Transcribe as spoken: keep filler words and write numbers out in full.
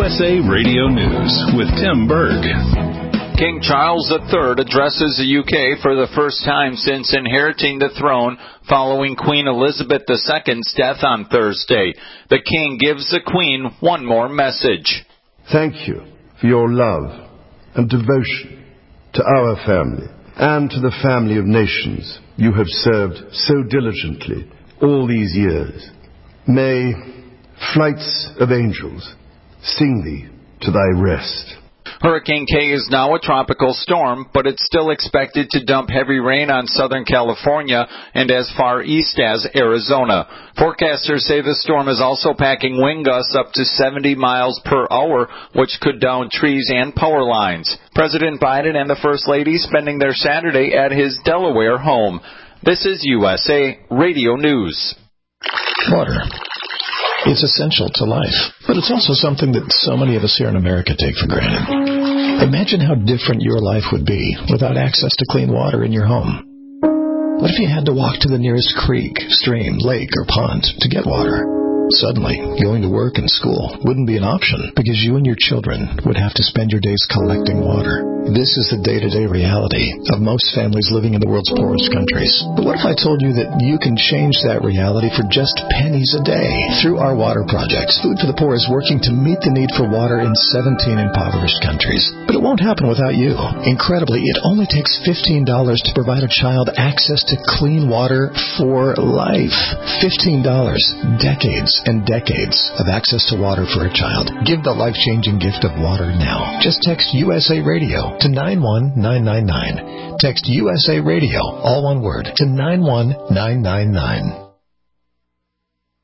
U S A Radio News with Tim Berg. King Charles the Third addresses the U K for the first time since inheriting the throne following Queen Elizabeth the Second's death on Thursday. The King gives the Queen one more message. Thank you for your love and devotion to our family and to the family of nations you have served so diligently all these years. May flights of angels sing thee to thy rest. Hurricane K is now a tropical storm, but it's still expected to dump heavy rain on Southern California and as far east as Arizona. Forecasters say the storm is also packing wind gusts up to seventy miles per hour, which could down trees and power lines. President Biden and the First Lady spending their Saturday at his Delaware home. This is U S A Radio News. Water. It's essential to life, but it's also something that so many of us here in America take for granted. Imagine how different your life would be without access to clean water in your home. What if you had to walk to the nearest creek, stream, lake, or pond to get water? Suddenly, going to work and school wouldn't be an option because you and your children would have to spend your days collecting water. This is the day-to-day reality of most families living in the world's poorest countries. But what if I told you that you can change that reality for just pennies a day? Through our water projects, Food for the Poor is working to meet the need for water in seventeen impoverished countries. But it won't happen without you. Incredibly, it only takes fifteen dollars to provide a child access to clean water for life. fifteen dollars. Decades and decades of access to water for a child. Give the life-changing gift of water now. Just text U S A Radio to nine one nine nine nine. Text U S A Radio, all one word, to nine one nine nine nine.